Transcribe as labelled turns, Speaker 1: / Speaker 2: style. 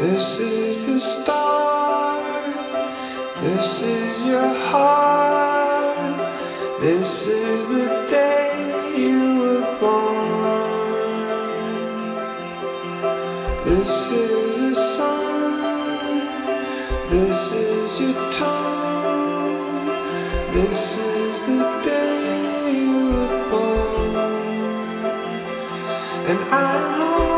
Speaker 1: This is the start. This is your heart. This is the day you were born. This is the sun. This is your tone. This is the day you were born. And I know